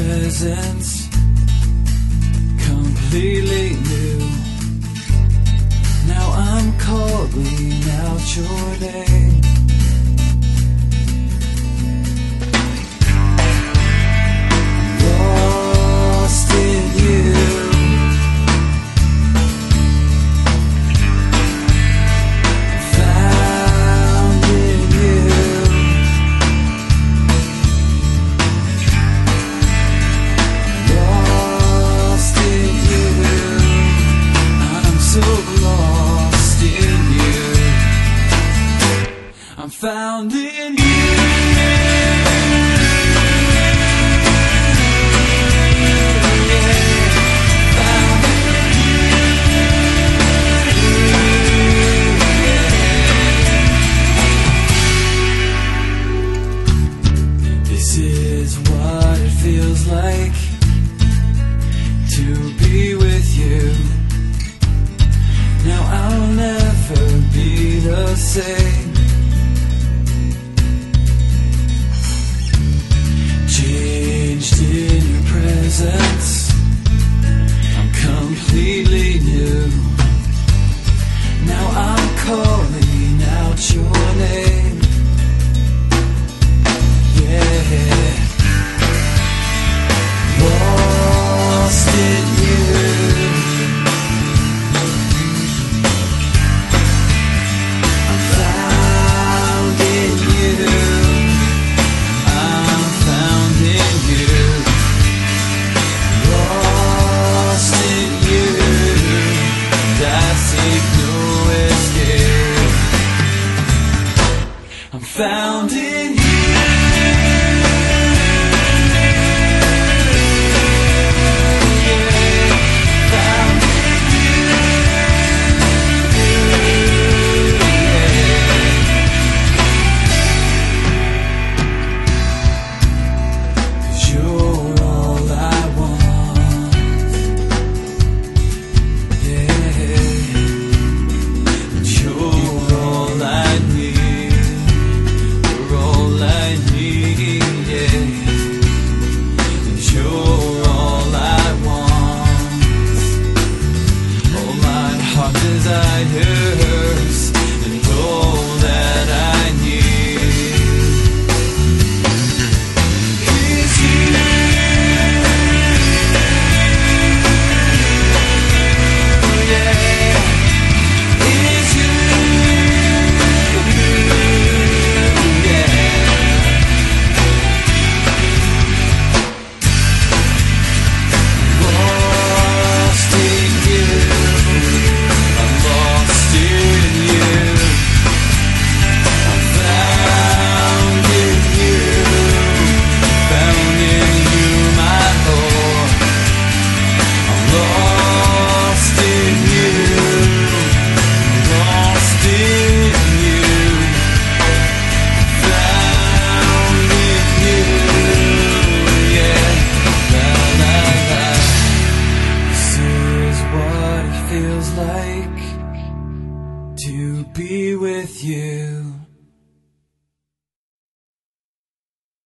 presence, completely new. Now I'm calling out your name. Lost in you. Found in you. Lost in you. I'm so lost in you. I'm found in you. This is what it feels like to be with you. Now I'll never be the same. Changed in your presence, I'm completely new. Now I'm calling out your name. Yeah. Lost in you. I'm found in you. I'm found in you. Lost in you. And I seek no escape. I'm found in you. Desires and all that I need is you. Yeah, is you. Yeah. Lost in you. Feels like to be with you.